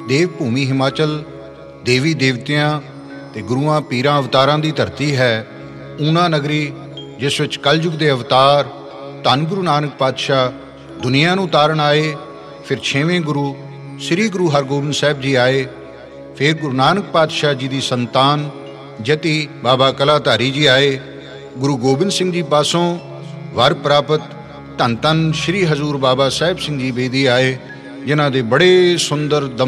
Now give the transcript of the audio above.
ਦੇਵ ਭੂਮੀ ਹਿਮਾਚਲ ਦੇਵੀ ਦੇਵਤਿਆਂ ਤੇ ਗੁਰੂਆਂ ਪੀਰਾਂ ਅਵਤਾਰਾਂ ਦੀ ਧਰਤੀ ਹੈ। ਊਨਾ ਨਗਰੀ, ਜਿਸ ਵਿੱਚ ਕਲਯੁਗ ਦੇ ਅਵਤਾਰ ਧੰਨ ਗੁਰੂ ਨਾਨਕ ਪਾਤਸ਼ਾਹ ਦੁਨੀਆ ਨੂੰ ਤਾਰਨ ਆਏ। ਫਿਰ 6ਵੇਂ ਗੁਰੂ ਸ੍ਰੀ ਗੁਰੂ ਹਰਗੋਬਿੰਦ ਸਾਹਿਬ ਜੀ ਆਏ। ਫਿਰ ਗੁਰੂ ਨਾਨਕ ਪਾਤਸ਼ਾਹ ਜੀ ਦੀ ਸੰਤਾਨ ਜਤੀ ਬਾਬਾ ਕਲਾਧਾਰੀ ਜੀ ਆਏ। ਗੁਰੂ ਗੋਬਿੰਦ ਸਿੰਘ ਜੀ ਪਾਸੋਂ ਵਰ ਪ੍ਰਾਪਤ ਧੰਨ ਧੰਨ ਸ਼੍ਰੀ ਹਜ਼ੂਰ ਬਾਬਾ ਸਾਹਿਬ ਸਿੰਘ ਜੀ ਬੇਦੀ ਆਏ, ਜਿਨ੍ਹਾਂ ਦੇ ਬੜੇ ਸੁੰਦਰ